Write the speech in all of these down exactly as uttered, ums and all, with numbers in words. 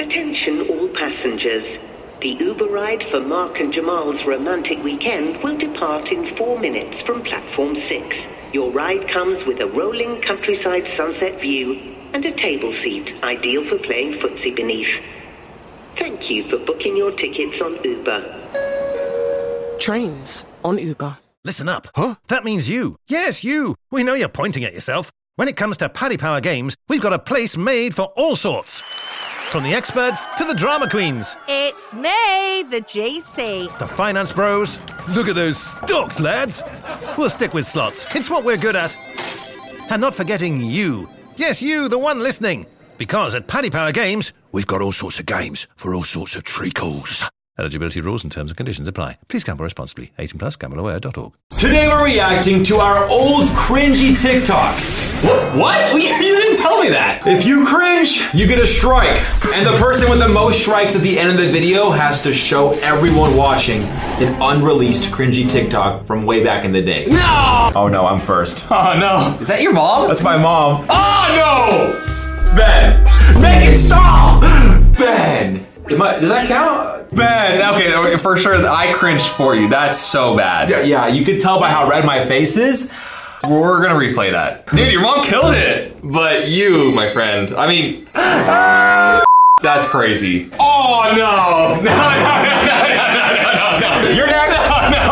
Attention all passengers. The Uber ride for Mark and Jamal's romantic weekend will depart in four minutes from platform six. Your ride comes with a rolling countryside sunset view and a table seat ideal for playing footsie beneath. Thank you for booking your tickets on Uber. Trains on Uber. Listen up. Huh? That means you. Yes, you. We know you're pointing at yourself. When it comes to Paddy Power Games, we've got a place made for all sorts. From the experts to the drama queens. It's me, the G C. The finance bros. Look at those stocks, lads. We'll stick with slots. It's what we're good at. And not forgetting you. Yes, you, the one listening. Because at Paddy Power Games, we've got all sorts of games for all sorts of treacles. Eligibility rules and terms and conditions apply. Please gamble responsibly. eighteen plus, gamble aware dot org. Today we're reacting to our old cringy TikToks. What? What? You didn't tell me that. If you cringe, you get a strike. And the person with the most strikes at the end of the video has to show everyone watching an unreleased cringy TikTok from way back in the day. No! Oh no, I'm first. Oh no. Is that your mom? That's my mom. Oh no! Ben! Make it stop! Ben! Am I, does that count? Ben, okay, for sure, I cringed for you. That's so bad. Yeah, yeah, you could tell by how red my face is. We're gonna replay that. Dude, your mom killed it. But you, my friend, I mean, that's crazy. Oh no! No, no, no, no, no, no, no, no. You're next.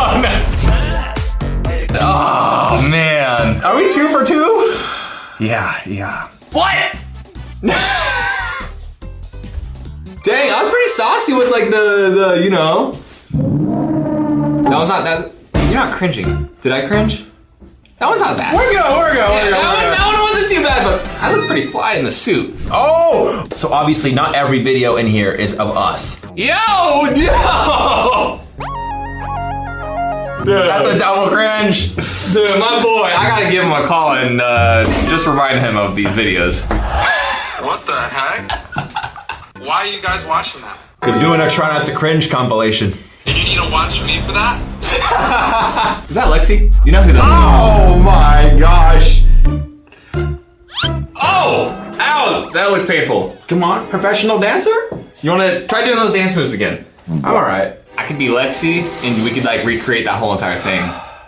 No, no, no. Oh man. Are we two for two? Yeah, yeah. What? Dang, I was pretty saucy with like the, the, you know. That was not that. You're not cringing. Did I cringe? That was not bad. We're good, we're good, we're yeah, good. That, one, that one wasn't too bad, but I look pretty fly in the suit. Oh! So obviously not every video in here is of us. Yo, yo! Dude, that's a double cringe. Dude, my boy, I gotta give him a call and uh, just remind him of these videos. What the heck? Why are you guys watching that? Cause doing a Try Not to Cringe compilation. And you need to watch me for that? Is that Lexi? You know who that is? Oh my gosh. Oh! Ow! That looks painful. Come on, professional dancer? You wanna try doing those dance moves again? I'm alright. I could be Lexi and we could like recreate that whole entire thing.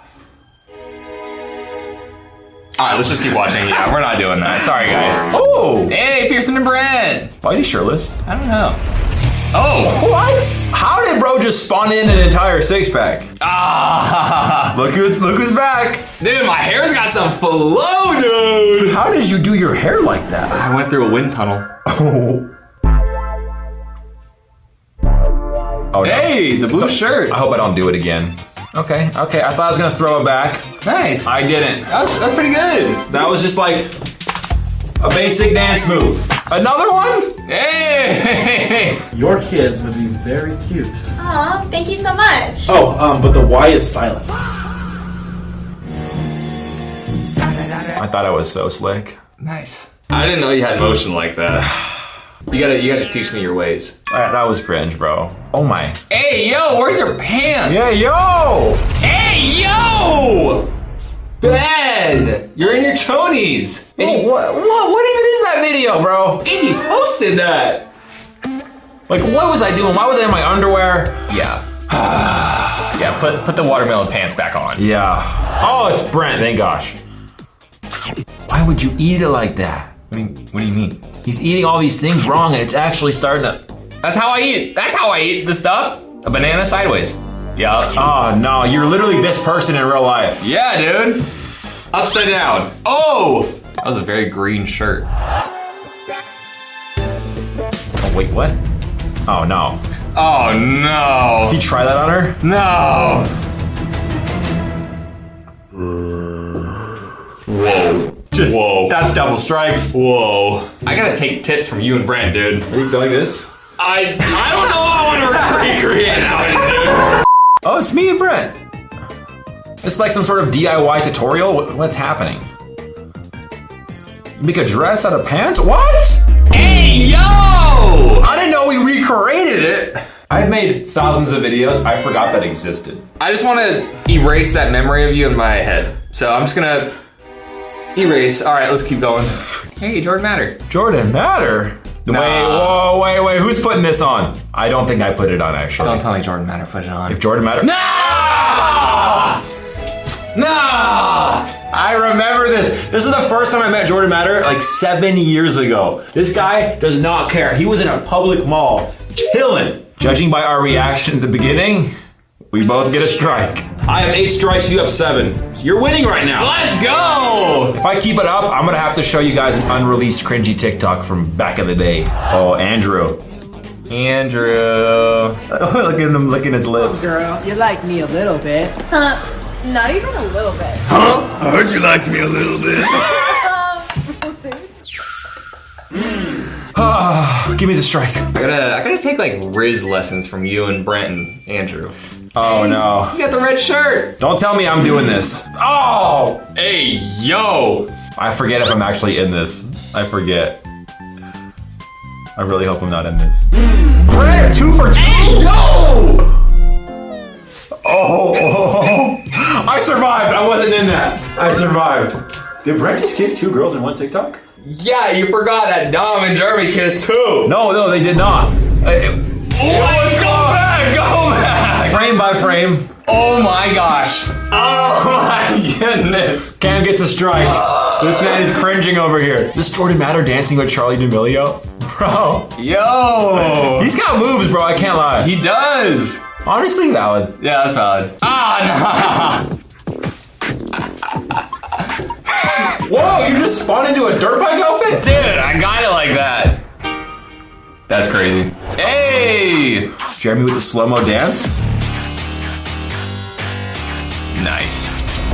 Alright, let's just keep watching. Yeah, we're not doing that. Sorry, guys. Oh! Hey, Pearson and Brent! Why is he shirtless? I don't know. Oh! What? How did bro just spawn in an entire six pack? Ah! Look who's, look who's back! Dude, my hair's got some flow, dude! How did you do your hair like that? I went through a wind tunnel. Oh. Oh no. Hey, the blue shirt. I hope I don't do it again. Okay, okay, I thought I was gonna throw it back. Nice. I didn't. That was, that's pretty good. That was just like a basic dance move. Another one? Hey! Your kids would be very cute. Aw, thank you so much. Oh, um, but the Y is silent. I thought I was so slick. Nice. I didn't know you had motion like that. You gotta, you gotta teach me your ways. That, that was cringe, bro. Oh my. Hey, yo, where's your pants? Yeah, yo! Hey, yo! Ben! You're in your chonies! Oh, what, what, what even is that video, bro? And you posted that! Like, what was I doing? Why was I in my underwear? Yeah. Yeah, put, put the watermelon pants back on. Yeah. Oh, it's Brent, thank gosh. Why would you eat it like that? What do you, what do you mean? He's eating all these things wrong and it's actually starting to... That's how I eat. That's how I eat the stuff. A banana sideways. Yeah. Oh no, you're literally this person in real life. Yeah, dude. Upside down. Oh! That was a very green shirt. Oh, wait, what? Oh no. Oh no. Did he try that on her? No. Whoa. Just, Whoa. That's double strikes. Whoa. I gotta take tips from you and Brent, dude. Are you like this? I I don't know how I want to recreate that, dude. Oh, it's me and Brent. It's like some sort of D I Y tutorial. What's happening? You make a dress out of pants? What? Hey, yo! I didn't know we recreated it. I've made thousands of videos. I forgot that existed. I just want to erase that memory of you in my head. So I'm just gonna... Erase. All right, let's keep going. Hey, Jordan Matter. Jordan Matter? Wait, whoa, wait, wait. Who's putting this on? I don't think I put it on, actually. Don't tell me Jordan Matter put it on. If Jordan Matter. No! No! I remember this. This is the first time I met Jordan Matter, like seven years ago. This guy does not care. He was in a public mall, chilling. Judging by our reaction at the beginning, we both get a strike. I have eight strikes, you have seven. So you're winning right now. Let's go! If I keep it up, I'm gonna have to show you guys an unreleased cringy TikTok from back in the day. Oh, Andrew. Andrew. Look at him licking his lips. Oh, girl, you like me a little bit. Huh? Not even a little bit. Huh? I heard you like me a little bit. Ah, give me the strike. I gotta, I gotta take like Riz lessons from you and Brent and Andrew. Oh hey, no. You got the red shirt. Don't tell me I'm doing this. Oh! Hey, yo! I forget if I'm actually in this. I forget. I really hope I'm not in this. Brent, two for two! Hey, yo! Oh, oh, oh, I survived. I wasn't in that. I survived. Did Brent just kiss two girls in one TikTok? Yeah, you forgot that Dom and Jeremy kissed too. No, no, they did not. It, it, Let's go back, go back. Frame by frame. Oh my gosh. Oh my goodness. Cam gets a strike. Uh, this man is cringing over here. This Jordan Matter dancing with Charli D'Amelio? Bro. Yo. He's got moves, bro. I can't lie. He does. Honestly, valid. Yeah, that's valid. Ah, no. Whoa, you just spawned into a dirt bike outfit? Dude, I got it like that. That's crazy. Hey! Jeremy with the slow-mo dance? Nice.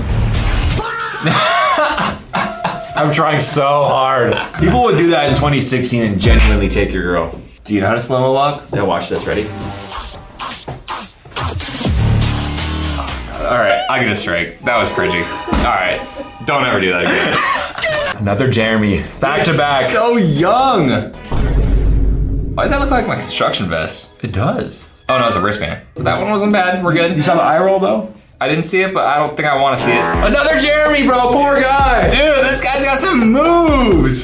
I'm trying so hard. People would do that in twenty sixteen and genuinely take your girl. Do you know how to slow-mo walk? Yeah, watch this. Ready? Alright, I get a strike. That was cringy. Alright, don't ever do that again. Another Jeremy. Back to back. So young! Why does that look like my construction vest? It does. Oh no, it's a wristband. But that one wasn't bad. We're good. You saw the eye roll though? I didn't see it, but I don't think I want to see it. Another Jeremy, bro. Poor guy. Dude, this guy's got some moves.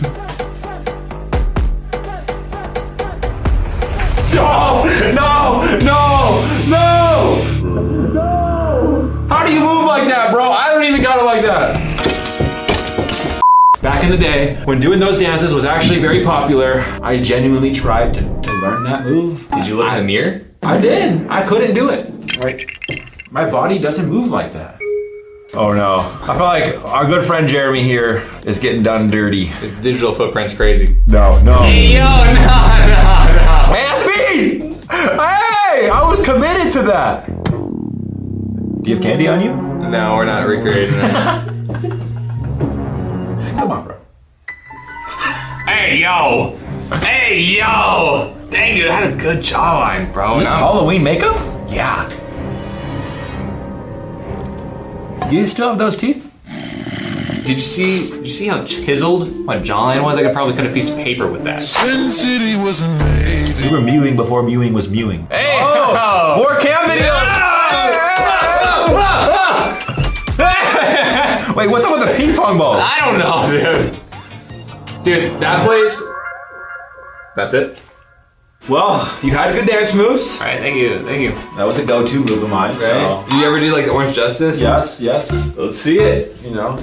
No, no, no, no. No. How do you move like that, bro? I don't even got it like that. Back in the day, when doing those dances was actually very popular, I genuinely tried to, to learn that move. Did you look I, in the mirror? I did. I couldn't do it. Right. My body doesn't move like that. Oh no. I feel like our good friend Jeremy here is getting done dirty. His digital footprint's crazy. No, no. Hey, yo, no, no, no. Hey, that's me! Hey, I was committed to that. Do you have candy on you? No, we're not recreating that. Come on, bro. Hey, yo! Hey, yo! Dang, dude, I had a good jawline, bro. No. Halloween makeup? Yeah. You still have those teeth? Did you see? Did you see how chiseled my jawline was? I could probably cut a piece of paper with that. Sin City was a lady. You were mewing before mewing was mewing. Hey! Oh, Oh. more cam videos! Wait, what's up with the ping pong balls? I don't know, dude. Dude, that place. That's it. Well, you had good dance moves. All right, thank you, thank you. That was a go-to move of mine. Right? So. Did you ever do like the Orange Justice? Yes, yes. Let's see it. You know.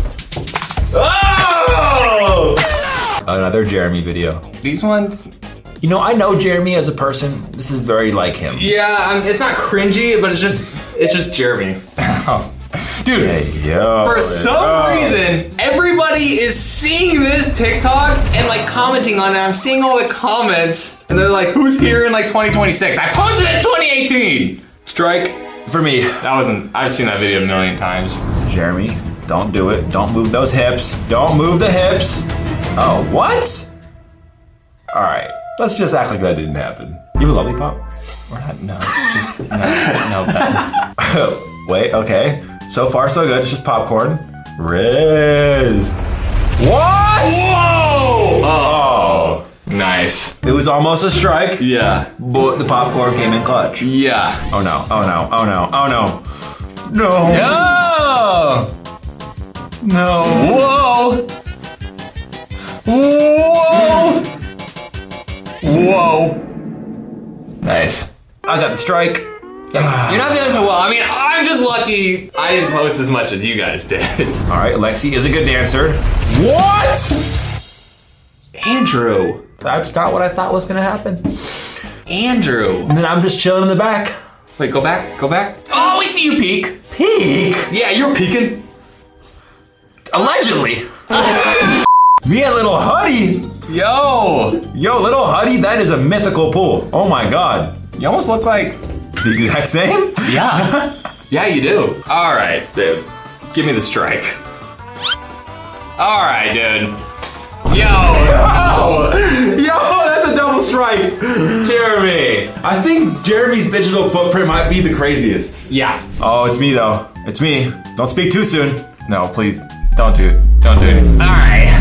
Oh! Another Jeremy video. These ones. You know, I know Jeremy as a person. This is very like him. Yeah, um, it's not cringy, but it's just, it's just Jeremy. Dude, hey, yo, for some yo. reason, everybody is seeing this TikTok and like commenting on it. I'm seeing all the comments, and they're like, "Who's here in like twenty twenty-six?" I posted it in twenty eighteen. Strike for me. That wasn't. I've seen that video a million times. Jeremy, don't do it. Don't move those hips. Don't move the hips. Oh, what? All right, let's just act like that didn't happen. You have a lollipop? We're not. No, just no, no. That. Wait. Okay. So far, so good. It's just popcorn. Riz. What? Whoa! Oh, nice. It was almost a strike. Yeah. But the popcorn came in clutch. Yeah. Oh no. Oh no. Oh no. Oh no. No. No. No. Whoa. Whoa. Whoa. Nice. I got the strike. You're not doing so well. I mean, I'm just lucky I didn't post as much as you guys did. All right, Lexi is a good dancer. What? Andrew. That's not what I thought was gonna happen. Andrew. And then I'm just chilling in the back. Wait, go back, go back. Oh, we see you peek. Peek? Yeah, you're peeking. Allegedly. Me and little Huddy. Yo. Yo, little Huddy, that is a mythical pool. Oh my God. You almost look like... The exact same? Yeah. Yeah, you do. All right, dude. Give me the strike. All right, dude. Yo. Yo, Yo that's a double strike. Jeremy. I think Jeremy's digital footprint might be the craziest. Yeah. Oh, it's me though. It's me. Don't speak too soon. No, please, don't do it. Don't do it. All right.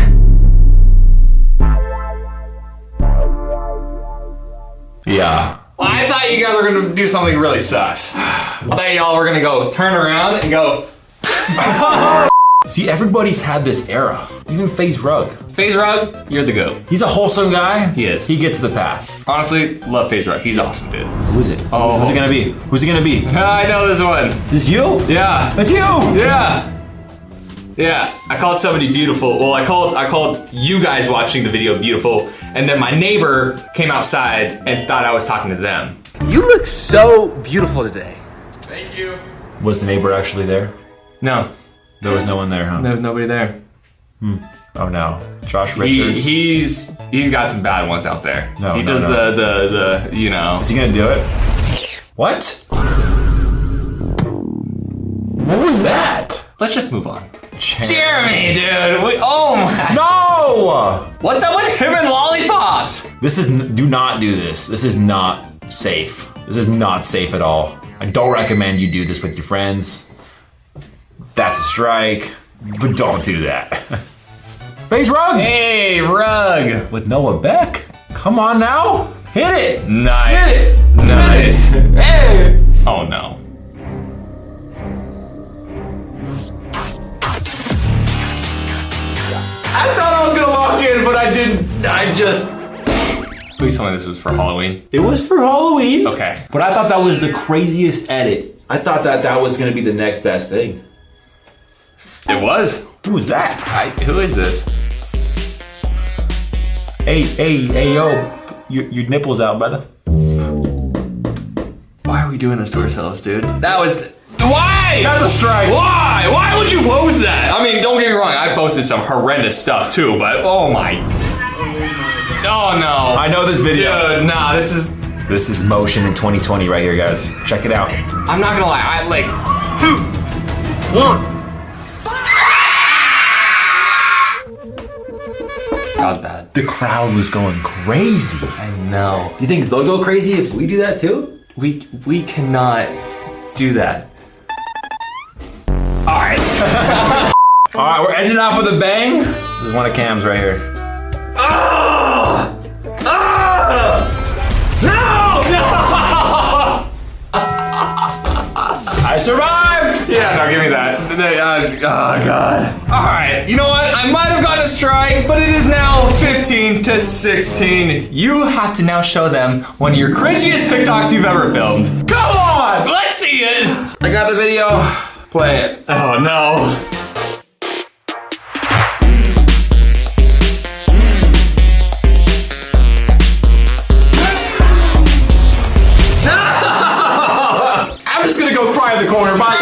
Yeah. Well, I thought you guys were gonna do something really sus. I thought y'all were gonna go turn around and go. See, everybody's had this era. Even FaZe Rug. FaZe Rug, you're the GOAT. He's a wholesome guy. He is. He gets the pass. Honestly, love FaZe Rug. He's awesome, dude. Who is it? Oh. Who's it gonna be? Who's it gonna be? I know this one. This you? Yeah. That's you! Yeah. Yeah. I called somebody beautiful. Well, I called I called you guys watching the video beautiful, and then my neighbor came outside and thought I was talking to them. You look so beautiful today. Thank you. Was the neighbor actually there? No. There was no one there, huh? There was nobody there. Hmm. Oh no. Josh He, Richards. he's he's got some bad ones out there. No, he no, does no. the the the you know. Is he gonna do it? What? What was that? Let's just move on. Jeremy, Jeremy dude. Wait, oh my. No! What's up with him and lollipops? This is, do not do this. This is not safe. This is not safe at all. I don't recommend you do this with your friends. That's a strike, but don't do that. FaZe Rug! Hey, Rug! With Noah Beck? Come on now, hit it! Nice. Hit it! Nice. Hit it. Hey! Oh no. I thought I was gonna lock in, but I didn't. I just. Please tell me this was for Halloween. It was for Halloween. Okay. But I thought that was the craziest edit. I thought that that was gonna be the next best thing. It was. Who was that? I, who is this? Hey, hey, hey, yo. Your, your nipples out, brother. Why are we doing this to ourselves, dude? That was. Why? That's a strike. Why? Why would you post that? I mean, don't get me wrong. I posted some horrendous stuff too, but oh my. Oh no. I know this video. Dude, nah, this is. This is motion in twenty twenty right here, guys. Check it out. I'm not gonna lie. I like. Two. One. That was bad. The crowd was going crazy. I know. You think they'll go crazy if we do that too? We we cannot do that. All right. All right, we're ending off with a bang. This is one of Cam's right here. Ah! Ah! No! No! I survived. Yeah, no, give me that. They, uh, oh god. All right. You know what? I might have gotten a strike, but it is now fifteen to sixteen. You have to now show them one of your cringiest TikToks you've ever filmed. Come on. Let's see it. I got the video. Play it. Oh no. I'm just gonna go cry in the corner. Bye.